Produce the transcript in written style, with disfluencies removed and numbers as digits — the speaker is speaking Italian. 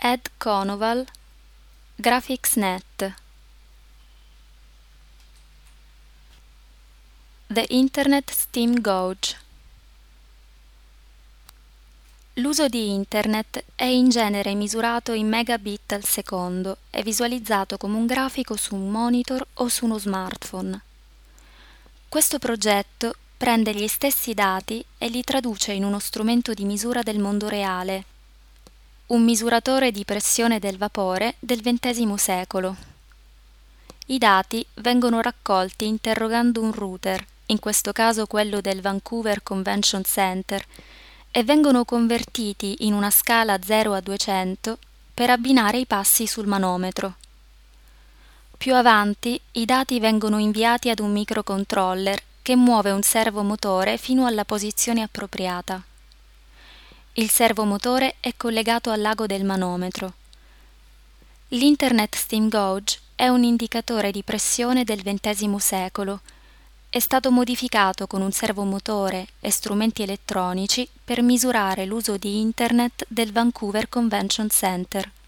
Ed Konoval, GraphicsNet. The Internet Steam Gauge. L'uso di Internet è in genere misurato in megabit al secondo e visualizzato come un grafico su un monitor o su uno smartphone. Questo progetto prende gli stessi dati e li traduce in uno strumento di misura del mondo reale, un misuratore di pressione del vapore del XX secolo. I dati vengono raccolti interrogando un router, in questo caso quello del Vancouver Convention Center, e vengono convertiti in una scala 0 a 200 per abbinare i passi sul manometro. Più avanti i dati vengono inviati ad un microcontroller che muove un servomotore fino alla posizione appropriata. Il servomotore è collegato al lago del manometro. L'Internet Steam Gauge è un indicatore di pressione del XX secolo. È stato modificato con un servomotore e strumenti elettronici per misurare l'uso di Internet del Vancouver Convention Center.